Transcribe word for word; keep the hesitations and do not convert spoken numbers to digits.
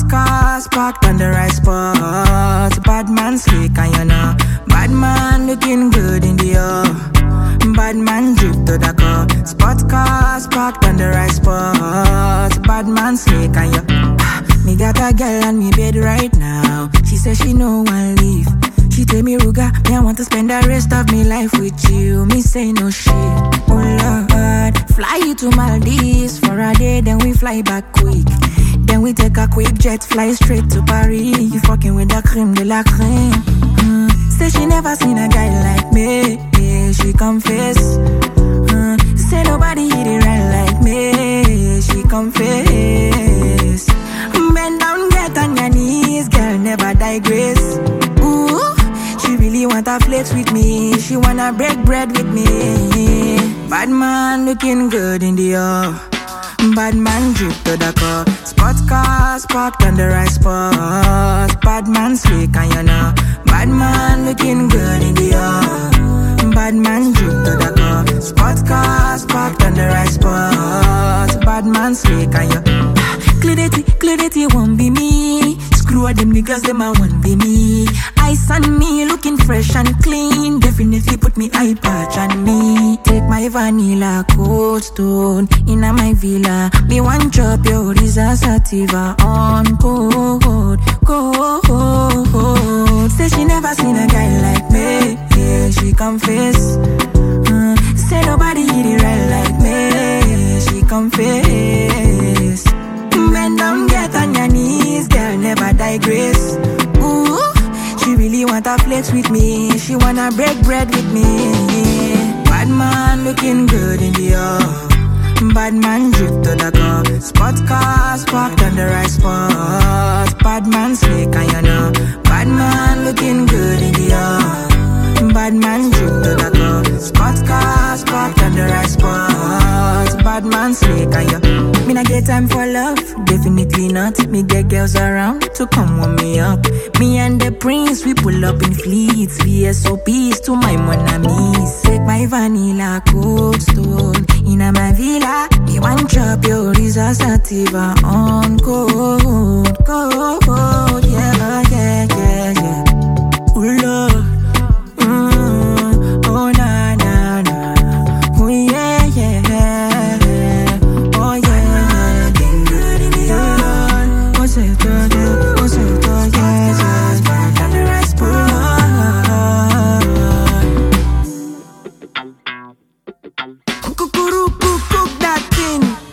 Sports cars parked on the right spot. Bad man slick and you know. Bad man looking good in the air. Bad man drip to the car. Sports cars parked on the right spot. Bad man slick and you. Ah, me got a girl on me bed right now. She says she no one leave. She tell me, Ruga, me I want to spend the rest of me life with you. Me say no shit. Oh Lord, fly you to Maldives for a day, then we fly back quick. Then we take a quick jet, fly straight to Paris. You fucking with the creme de la creme. Mm. Say she never seen a guy like me. Yeah, she confess. Mm. Say nobody hit it right like me. She confess. Bend down, get on your knees, girl, never digress. Ooh. She really wanna flex with me. She wanna break bread with me. Bad man looking good in the air. Bad man drip to the car. Sports cars parked on the right spot. Bad man slick and you know. Bad man looking good in the air. Bad man drip to the car. Sports cars parked on the right spot. Bad man slick and you. Clarity, clarity won't be me. Screw all them niggas, them a won't be me. Ice on me, looking fresh and clean. Definitely put me eye patch on me. Take my vanilla cold stone inna my villa. Me one drop your Risa Sativa on cold, cold. Say she never seen a guy like me. Yeah, she confess. Mm, say nobody hit it right like me. She confess. Bend down, get on your knees, girl, never digress. Ooh, she really wanna flex with me. She wanna break bread with me. Bad man looking good in the air. Bad man drip to the car. Sports cars parked on the right spot. Bad man slick and you know. Bad man looking good in the air. Bad man drip to the car. Sports cars parked on the right spot. Bad man slick and you. Me not get time for love, definitely not. Me get girls around to come warm me up. Me and the prince, we pull up in fleets. V S O Ps to my mon amis. Take my vanilla cold stone inna my villa. Me one drop your Risa Sativa on cold, cold. Yeah, yeah, yeah, yeah. Ooh, Lord. Mm, oh, na, na, na. Oh, yeah, yeah. Oh, yeah. Cook that thing.